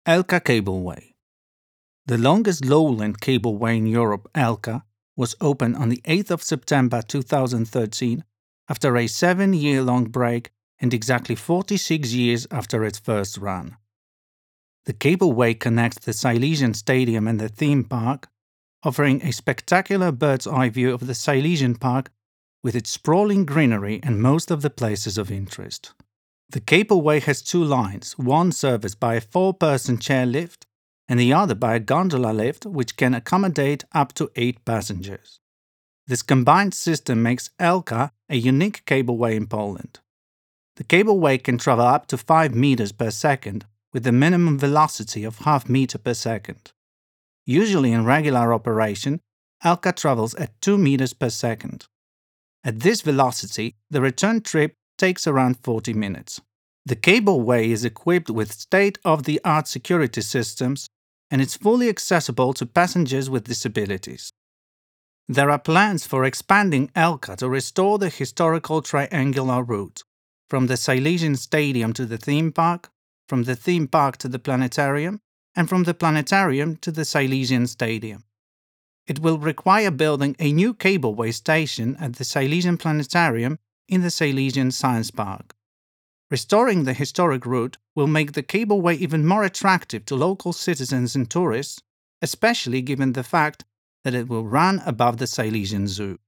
Elka Cableway. The longest lowland cableway in Europe, Elka, was opened on the 8th of September 2013 after a 7-year-long break and exactly 46 years after its first run. The cableway connects the Silesian Stadium and the theme park, offering a spectacular bird's-eye view of the Silesian Park with its sprawling greenery and most of the places of interest. The cableway has 2 lines, one serviced by a 4-person chairlift and the other by a gondola lift which can accommodate up to 8 passengers. This combined system makes Elka a unique cableway in Poland. The cableway can travel up to 5 meters per second with a minimum velocity of half meter per second. Usually in regular operation, Elka travels at 2 meters per second. At this velocity, the return trip takes around 40 minutes. The cableway is equipped with state-of-the-art security systems and is fully accessible to passengers with disabilities. There are plans for expanding Elka to restore the historical triangular route, from the Silesian Stadium to the theme park, from the theme park to the planetarium, and from the planetarium to the Silesian Stadium. It will require building a new cableway station at the Silesian Planetarium in the Silesian Science Park. Restoring the historic route will make the cableway even more attractive to local citizens and tourists, especially given the fact that it will run above the Silesian Zoo.